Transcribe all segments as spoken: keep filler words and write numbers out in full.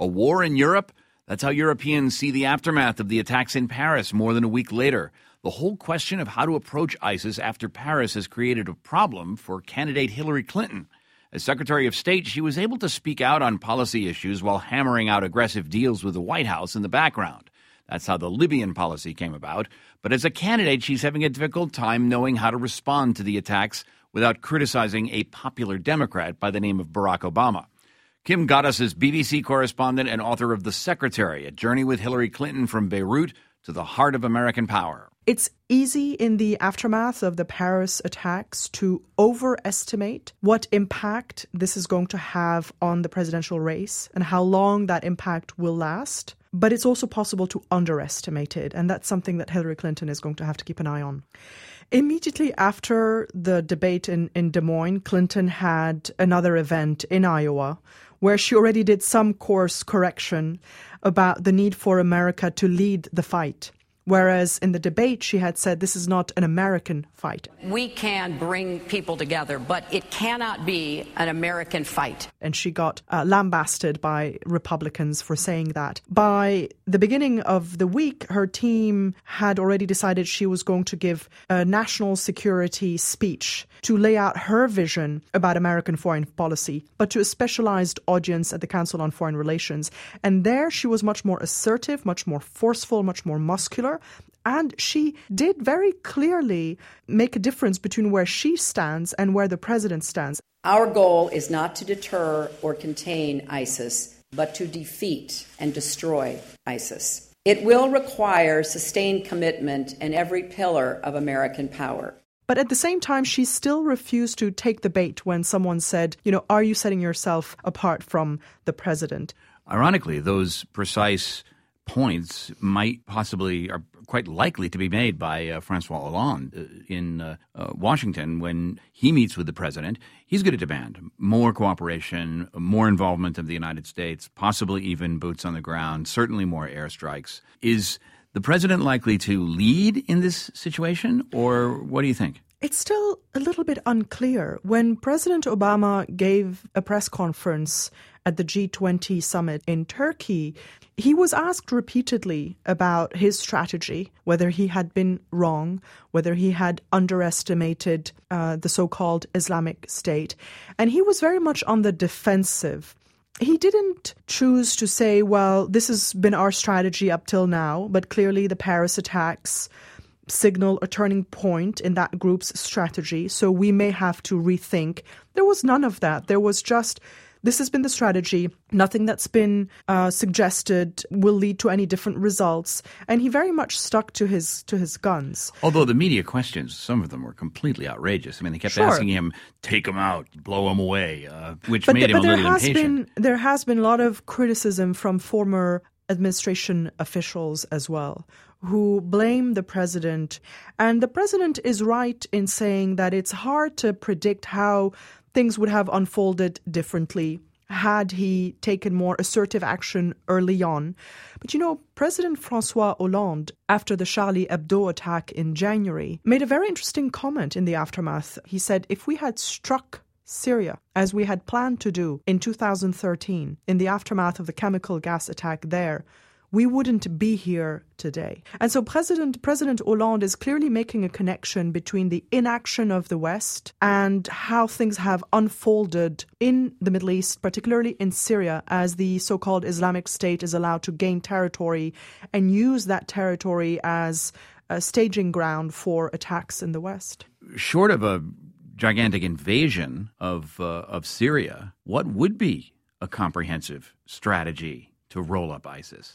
A war in Europe? That's how Europeans see the aftermath of the attacks in Paris more than a week later. The whole question of how to approach ISIS after Paris has created a problem for candidate Hillary Clinton. As Secretary of State, she was able to speak out on policy issues while hammering out aggressive deals with the White House in the background. That's how the Libyan policy came about. But as a candidate, she's having a difficult time knowing how to respond to the attacks without criticizing a popular Democrat by the name of Barack Obama. Kim Gaddis is B B C correspondent and author of The Secretary, a journey with Hillary Clinton from Beirut to the heart of American power. It's easy in the aftermath of the Paris attacks to overestimate what impact this is going to have on the presidential race and how long that impact will last. But it's also possible to underestimate it, and that's something that Hillary Clinton is going to have to keep an eye on. Immediately after the debate in, in Des Moines, Clinton had another event in Iowa where she already did some course correction about the need for America to lead the fight. Whereas in the debate, she had said this is not an American fight. We can bring people together, but it cannot be an American fight. And she got uh, lambasted by Republicans for saying that. By the beginning of the week, her team had already decided she was going to give a national security speech to lay out her vision about American foreign policy, but to a specialized audience at the Council on Foreign Relations. And there she was much more assertive, much more forceful, much more muscular. And she did very clearly make a difference between where she stands and where the president stands. Our goal is not to deter or contain ISIS, but to defeat and destroy ISIS. It will require sustained commitment in every pillar of American power. But at the same time, she still refused to take the bait when someone said, you know, are you setting yourself apart from the president? Ironically, those precise points might possibly, are quite likely to be made by uh, Francois Hollande uh, in uh, uh, Washington when he meets with the president. He's going to demand more cooperation, more involvement of the United States, possibly even boots on the ground, certainly more airstrikes. Is the president likely to lead in this situation, or what do you think? It's still a little bit unclear. When President Obama gave a press conference at the G twenty summit in Turkey, he was asked repeatedly about his strategy, whether he had been wrong, whether he had underestimated uh, the so-called Islamic State. And he was very much on the defensive. He didn't choose to say, well, this has been our strategy up till now, but clearly the Paris attacks signal a turning point in that group's strategy, so we may have to rethink. There was none of that. There was just, this has been the strategy. Nothing that's been uh, suggested will lead to any different results. And he very much stuck to his to his guns. Although the media questions, some of them were completely outrageous. I mean, they kept sure. asking him, take him out, blow him away, uh, which but made the, him but a little there has impatient. Been, there has been a lot of criticism from former administration officials as well, who blame the president. And the president is right in saying that it's hard to predict how things would have unfolded differently had he taken more assertive action early on. But you know, President Francois Hollande, after the Charlie Hebdo attack in January, made a very interesting comment in the aftermath. He said, if we had struck Syria, as we had planned to do in two thousand thirteen, in the aftermath of the chemical gas attack there, we wouldn't be here today. And so President President Hollande is clearly making a connection between the inaction of the West and how things have unfolded in the Middle East, particularly in Syria, as the so-called Islamic State is allowed to gain territory and use that territory as a staging ground for attacks in the West. Short of a gigantic invasion of uh, of Syria, what would be a comprehensive strategy to roll up ISIS?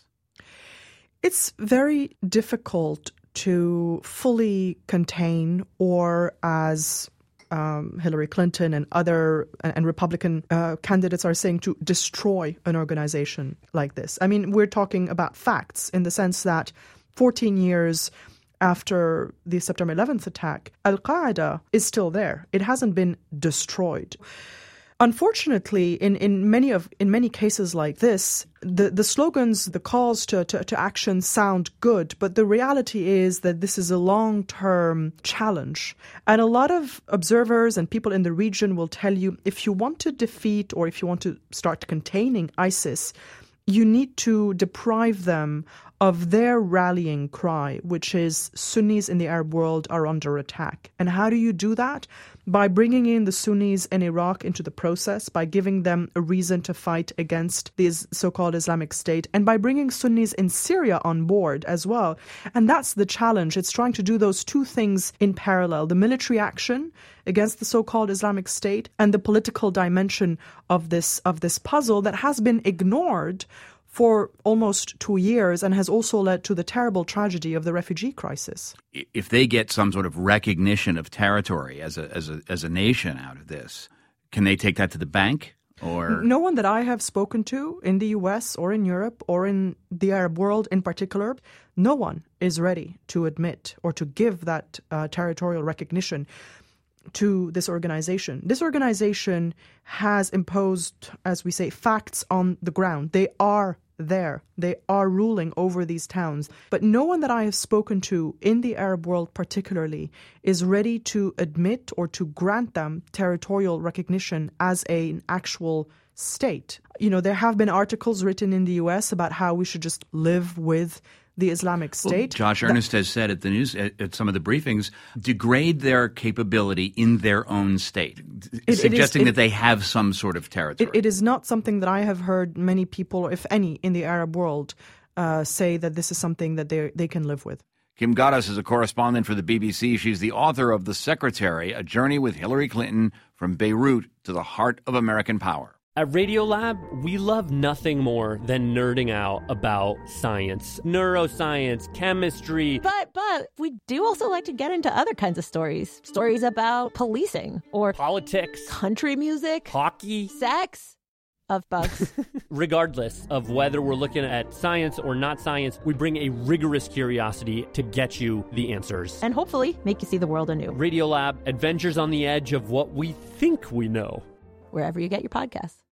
It's very difficult to fully contain, or as um, Hillary Clinton and other and Republican uh, candidates are saying, to destroy an organization like this. I mean, we're talking about facts in the sense that fourteen years after the September eleventh attack, Al-Qaeda is still there. It hasn't been destroyed. Unfortunately, in, in many of in many cases like this, the, the slogans, the calls to, to, to action sound good, but the reality is that this is a long-term challenge. And a lot of observers and people in the region will tell you, if you want to defeat or if you want to start containing ISIS, you need to deprive them of their rallying cry, which is Sunnis in the Arab world are under attack. And how do you do that? By bringing in the Sunnis in Iraq into the process, by giving them a reason to fight against the so-called Islamic State, and by bringing Sunnis in Syria on board as well. And that's the challenge. It's trying to do those two things in parallel, the military action against the so-called Islamic State and the political dimension of this, of this puzzle that has been ignored for almost two years and has also led to the terrible tragedy of the refugee crisis. If they get some sort of recognition of territory as a as a as a nation out of this, can they take that to the bank? Or no one that I have spoken to in the U S or in Europe or in the Arab world in particular, no one is ready to admit or to give that uh, territorial recognition to this organization. This organization has imposed, as we say, facts on the ground. They are there. They are ruling over these towns. But no one that I have spoken to in the Arab world particularly is ready to admit or to grant them territorial recognition as a, an actual state. You know, there have been articles written in the U S about how we should just live with the Islamic State. Well, Josh Earnest has said at the news, at, at some of the briefings, degrade their capability in their own state, it, suggesting it is, it, that they have some sort of territory. It, it is not something that I have heard many people, if any, in the Arab world uh, say that this is something that they they can live with. Kim Gaddis is a correspondent for the B B C. She's the author of The Secretary, A Journey with Hillary Clinton from Beirut to the Heart of American Power. At Radiolab, we love nothing more than nerding out about science, neuroscience, chemistry. But, but, we do also like to get into other kinds of stories. Stories about policing or politics, country music, hockey, sex, of bugs. Regardless of whether we're looking at science or not science, we bring a rigorous curiosity to get you the answers. And hopefully make you see the world anew. Radiolab, adventures on the edge of what we think we know. Wherever you get your podcasts.